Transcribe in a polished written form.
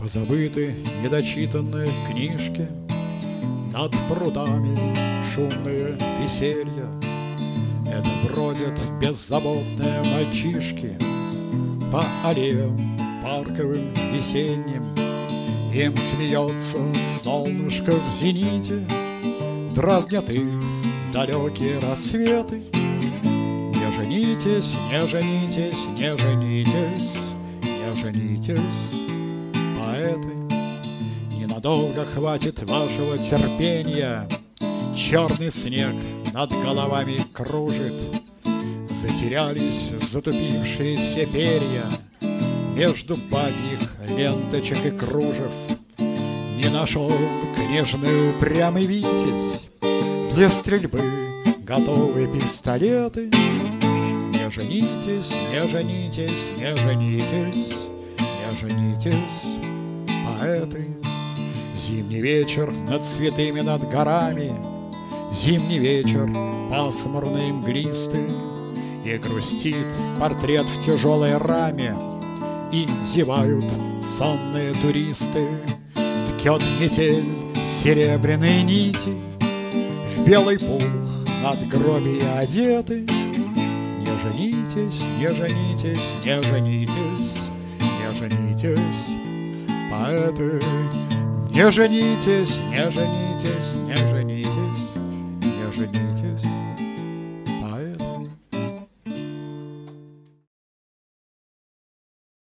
Забыты недочитанные книжки, над прудами шумные веселья. Это бродят беззаботные мальчишки по аллеям парковым весенним. Им смеется солнышко в зените, дразнят их далекие рассветы. Не женитесь, не женитесь, не женитесь, не женитесь, поэты. Ненадолго хватит вашего терпения. Черный снег над головами кружит, затерялись затупившиеся перья между бабьих ленточек и кружев. Не нашел княжный упрямый витязь для стрельбы готовые пистолеты. Не женитесь, не женитесь, не женитесь, не женитесь, поэты. Зимний вечер над святыми над горами, зимний вечер пасмурный мглистый, и грустит портрет в тяжелой раме, и зевают сонные туристы. Ткет метель серебряные нити, в белый пух надгробия одеты. Не женитесь, не женитесь, не женитесь, не женитесь, поэты. Не женитесь, не женитесь, не женитесь, не женитесь.